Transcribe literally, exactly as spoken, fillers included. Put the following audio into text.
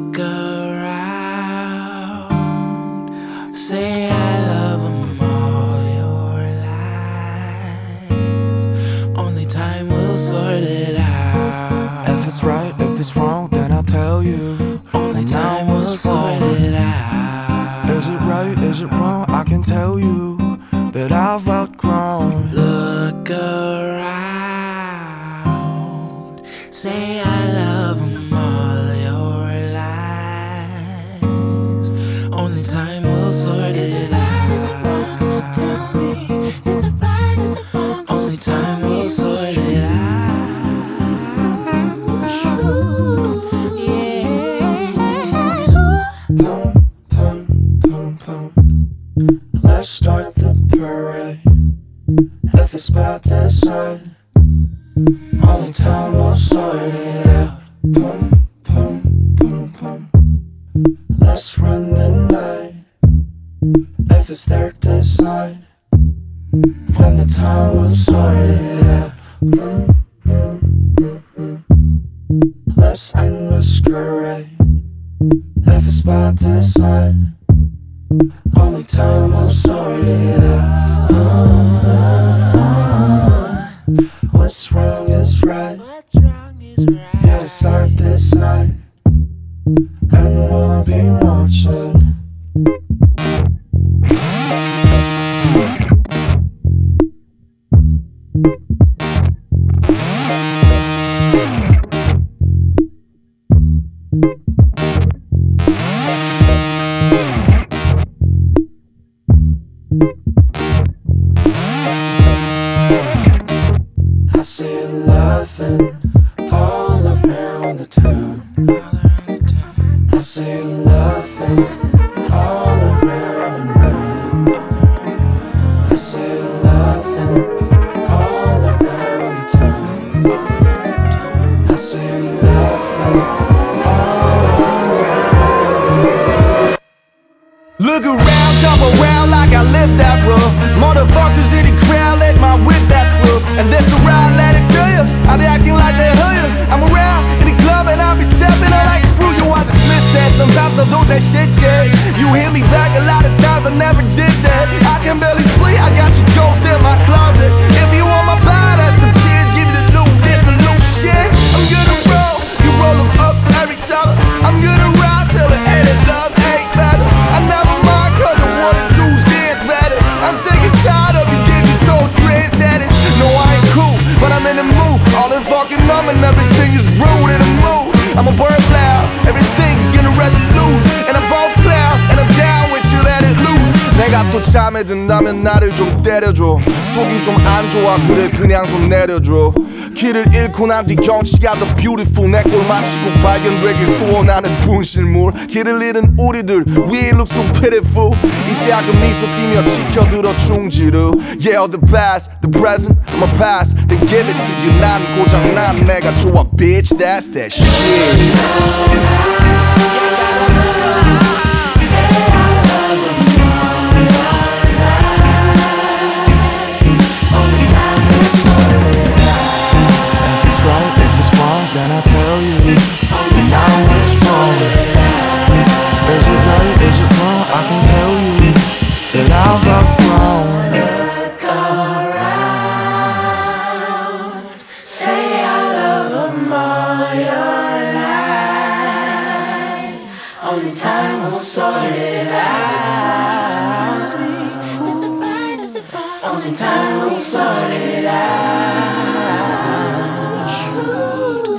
Look around, say I love them all your life. Only time will sort it out. If it's right, if it's wrong, then I'll tell you. Only time will sort it out. Is it right, is it wrong? I can tell you that I've outgrown. Look around, say I love them all your lives. Only time will sort it out. Only time will sort it out. Pum, pum, pum, pum. Let's start the parade. If it's about to decide, only time will sort it out. Pum, pum, pum, pum. Let's run the night. If it's their design, when the time will sort it out. Mm, mm, mm, mm. Let's end masquerade. If it's by design, only time will sort it out. uh, What's wrong is right. Yeah, it's our design, and we'll be marching. I see you laughing all around the town. I see you laughing all around and round. I see you laughing all around the town. I see you laughing all around. Look around, jump around like I live that rough. Motherfuckers in the crowd, let my whip that through. And that's around, let it tell you, I be acting like they heard you. I'm around in the club and I be stepping out like screw you, I just miss that. Sometimes I lose that chit chat. You hear me back a lot of times, I never did that. I can barely sleep, I got your ghost in my closet. If you want my body, that's some tears, give me the loot, this a loot shit. I'm gonna roll, you roll them up every time. I'm gonna ride till the end of love ain't better. I never mind cause I wanna do's dance better. I'm sick and tired of the digital trendsetters. No, I ain't cool, but I'm in the mood. All in fucking numb and everything is rude in the mood. I'm a bird loud, everything's getting rather loose. And I'm both cloud, and I'm down with you, let it loose. 내가 또 잠에 든다면 나를 좀 때려줘. 속이 좀 안 좋아 그래 그냥 좀 내려줘. 길을 잃고 난 뒤 경치가 더 beautiful. 내 꼴 마치고 발견되길 소원하는 분실물. 길을 잃은 우리들 we look so pitiful. 이제 아그 미소 띠며 지켜들어 충지루. Yeah, the past, the present, my past. They give it to you. 난 고장난 내가 좋아 bitch, that's that shit. Then I tell you, now what's wrong? Is it right, is it wrong? I can tell you that I've outgrown. Look around, say I love them all your lives. Only time will sort it out. Only time will sort it out.